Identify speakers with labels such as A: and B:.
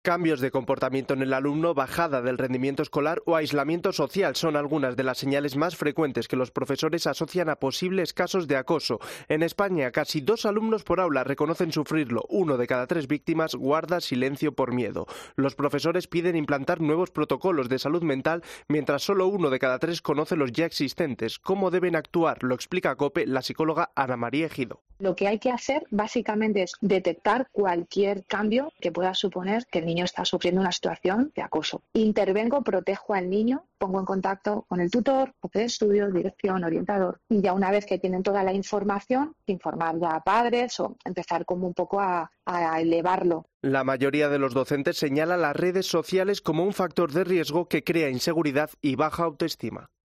A: Cambios de comportamiento en el alumno, bajada del rendimiento escolar o aislamiento social son algunas de las señales más frecuentes que los profesores asocian a posibles casos de acoso. En España, casi 2 alumnos por aula reconocen sufrirlo. 1 de cada 3 víctimas guarda silencio por miedo. Los profesores piden implantar nuevos protocolos de salud mental, mientras solo 1 de cada 3 conoce los ya existentes. ¿Cómo deben actuar? Lo explica a COPE la psicóloga Ana María Ejido.
B: Lo que hay que hacer básicamente es detectar cualquier cambio que pueda suponer que el niño está sufriendo una situación de acoso. Intervengo, protejo al niño, pongo en contacto con el tutor, jefe de estudios, dirección, orientador, y ya una vez que tienen toda la información, informar ya a padres o empezar como un poco a elevarlo.
A: La mayoría de los docentes señala las redes sociales como un factor de riesgo que crea inseguridad y baja autoestima.